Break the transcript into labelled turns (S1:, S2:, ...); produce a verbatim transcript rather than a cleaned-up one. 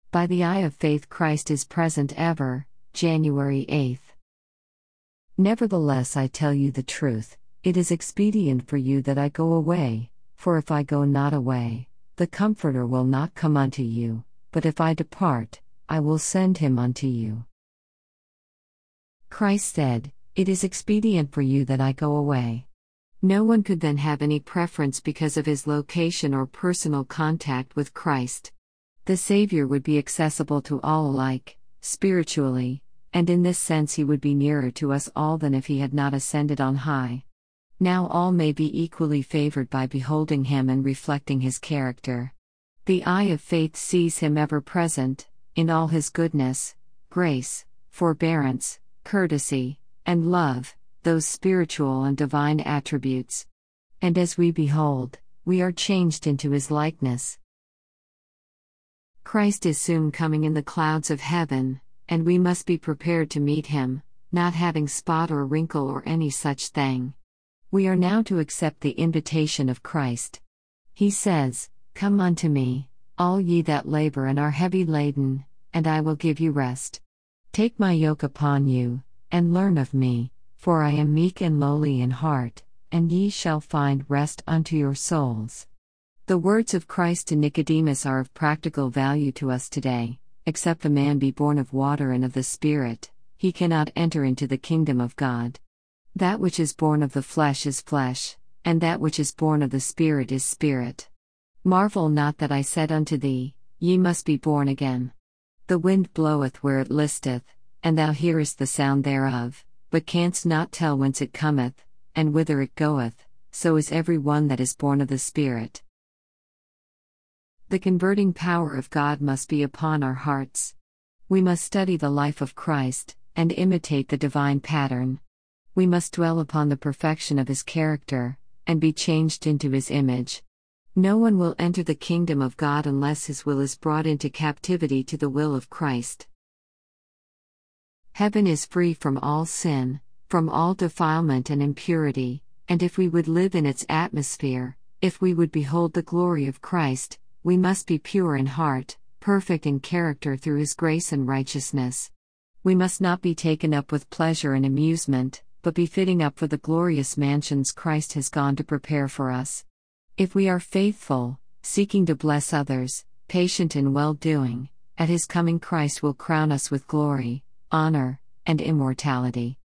S1: By the eye of faith Christ is present ever. January eighth. Nevertheless I tell you the truth, it is expedient for you that I go away, for if I go not away, the Comforter will not come unto you, but if I depart, I will send him unto you. Christ said, "It is expedient for you that I go away." No one could then have any preference because of his location or personal contact with Christ. The Savior would be accessible to all alike, spiritually, and in this sense he would be nearer to us all than if he had not ascended on high. Now all may be equally favored by beholding him and reflecting his character. The eye of faith sees him ever present, in all his goodness, grace, forbearance, courtesy, and love, those spiritual and divine attributes. And as we behold, we are changed into his likeness. Christ is soon coming in the clouds of heaven, and we must be prepared to meet him, not having spot or wrinkle or any such thing. We are now to accept the invitation of Christ. He says, "Come unto me, all ye that labor and are heavy laden, and I will give you rest. Take my yoke upon you, and learn of me, for I am meek and lowly in heart, and ye shall find rest unto your souls." The words of Christ to Nicodemus are of practical value to us today. Except a man be born of water and of the Spirit, he cannot enter into the kingdom of God. That which is born of the flesh is flesh, and that which is born of the Spirit is spirit. Marvel not that I said unto thee, Ye must be born again. The wind bloweth where it listeth, and thou hearest the sound thereof, but canst not tell whence it cometh, and whither it goeth, so is every one that is born of the Spirit. The converting power of God must be upon our hearts. We must study the life of Christ, and imitate the divine pattern. We must dwell upon the perfection of his character, and be changed into his image. No one will enter the kingdom of God unless his will is brought into captivity to the will of Christ. Heaven is free from all sin, from all defilement and impurity, and if we would live in its atmosphere, if we would behold the glory of Christ, we must be pure in heart, perfect in character through his grace and righteousness. We must not be taken up with pleasure and amusement, but be fitting up for the glorious mansions Christ has gone to prepare for us. If we are faithful, seeking to bless others, patient in well-doing, at his coming Christ will crown us with glory, honor, and immortality.